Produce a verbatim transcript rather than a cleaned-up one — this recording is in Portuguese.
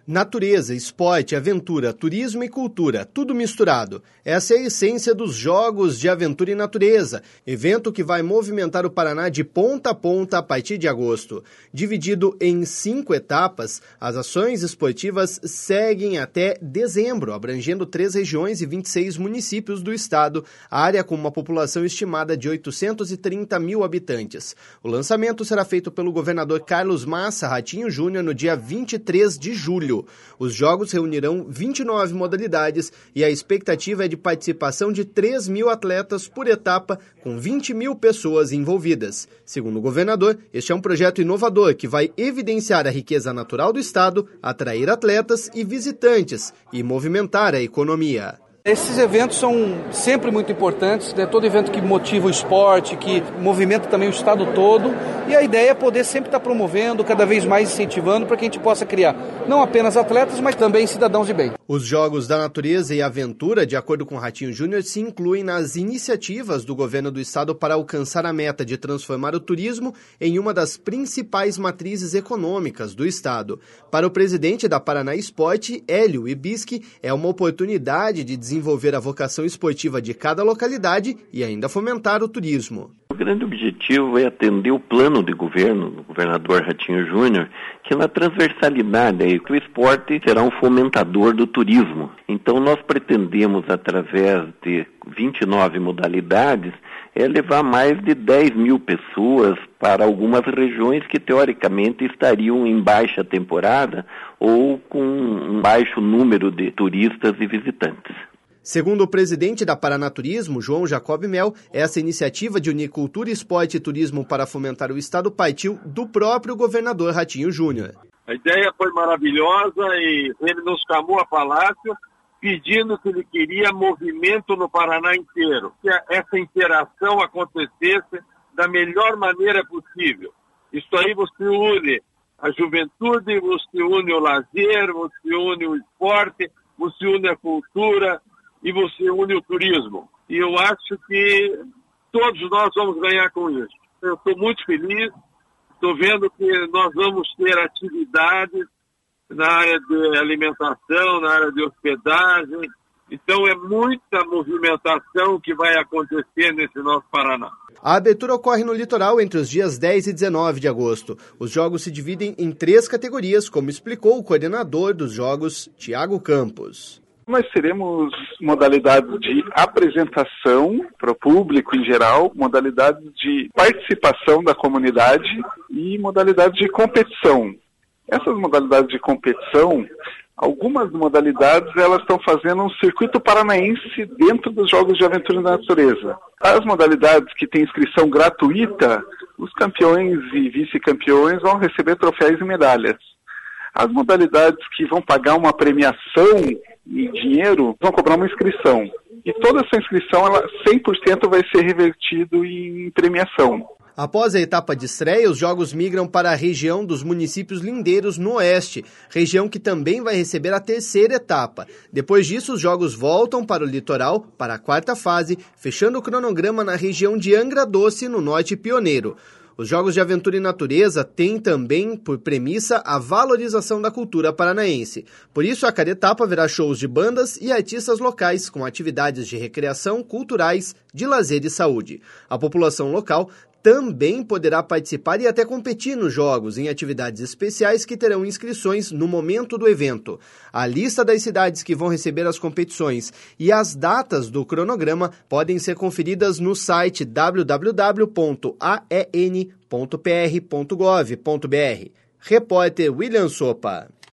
Natureza, esporte, aventura, turismo e cultura, tudo misturado. Essa é a essência dos Jogos de Aventura e Natureza, evento que vai movimentar o Paraná de ponta a ponta a partir de agosto. Dividido em cinco etapas, as ações esportivas seguem até dezembro, abrangendo três regiões e vinte e seis municípios do estado, área com uma população estimada de oitocentos e trinta mil habitantes. O lançamento será feito pelo governador Carlos Massa Ratinho Júnior no dia vinte e três de julho. Os jogos reunirão vinte e nove modalidades e a expectativa é de participação de três mil atletas por etapa, com vinte mil pessoas envolvidas. Segundo o governador, este é um projeto inovador que vai evidenciar a riqueza natural do estado, atrair atletas e visitantes e movimentar a economia. Esses eventos são sempre muito importantes, né? Todo evento que motiva o esporte, que movimenta também o estado todo, e a ideia é poder sempre estar promovendo, cada vez mais incentivando para que a gente possa criar não apenas atletas, mas também cidadãos de bem. Os Jogos da Natureza e Aventura, de acordo com Ratinho Júnior, se incluem nas iniciativas do governo do estado para alcançar a meta de transformar o turismo em uma das principais matrizes econômicas do estado. Para o presidente da Paraná Esporte, Hélio Ibischi, é uma oportunidade de desenvolver desenvolver a vocação esportiva de cada localidade e ainda fomentar o turismo. O grande objetivo é atender o plano de governo do governador Ratinho Júnior, que na transversalidade é que o esporte será um fomentador do turismo. Então nós pretendemos, através de vinte e nove modalidades, é levar mais de dez mil pessoas para algumas regiões que teoricamente estariam em baixa temporada ou com um baixo número de turistas e visitantes. Segundo o presidente da Paranaturismo, João Jacob Mel, essa iniciativa de unir cultura, esporte e turismo para fomentar o estado partiu do próprio governador Ratinho Júnior. A ideia foi maravilhosa e ele nos chamou a palácio pedindo que ele queria movimento no Paraná inteiro, que essa interação acontecesse da melhor maneira possível. Isso aí você une a juventude, você une o lazer, você une o esporte, você une a cultura e você une o turismo. E eu acho que todos nós vamos ganhar com isso. Eu estou muito feliz, estou vendo que nós vamos ter atividades na área de alimentação, na área de hospedagem. Então é muita movimentação que vai acontecer nesse nosso Paraná. A abertura ocorre no litoral entre os dias dez e dezenove de agosto. Os jogos se dividem em três categorias, como explicou o coordenador dos jogos, Tiago Campos. Nós teremos modalidades de apresentação para o público em geral, modalidades de participação da comunidade e modalidades de competição. Essas modalidades de competição, algumas modalidades elas estão fazendo um circuito paranaense dentro dos Jogos de Aventura e Natureza. As modalidades que têm inscrição gratuita, os campeões e vice-campeões vão receber troféus e medalhas. As modalidades que vão pagar uma premiação em dinheiro vão cobrar uma inscrição. E toda essa inscrição, ela, cem por cento vai ser revertido em premiação. Após a etapa de estreia, os jogos migram para a região dos municípios lindeiros no oeste, região que também vai receber a terceira etapa. Depois disso, os jogos voltam para o litoral, para a quarta fase, fechando o cronograma na região de Angra Doce, no norte pioneiro. Os Jogos de Aventura e Natureza têm também, por premissa, a valorização da cultura paranaense. Por isso, a cada etapa haverá shows de bandas e artistas locais, com atividades de recreação, culturais, de lazer e saúde. A população local também poderá participar e até competir nos jogos, em atividades especiais que terão inscrições no momento do evento. A lista das cidades que vão receber as competições e as datas do cronograma podem ser conferidas no site w w w ponto a e n ponto p r ponto gov ponto b r. Repórter William Sopa.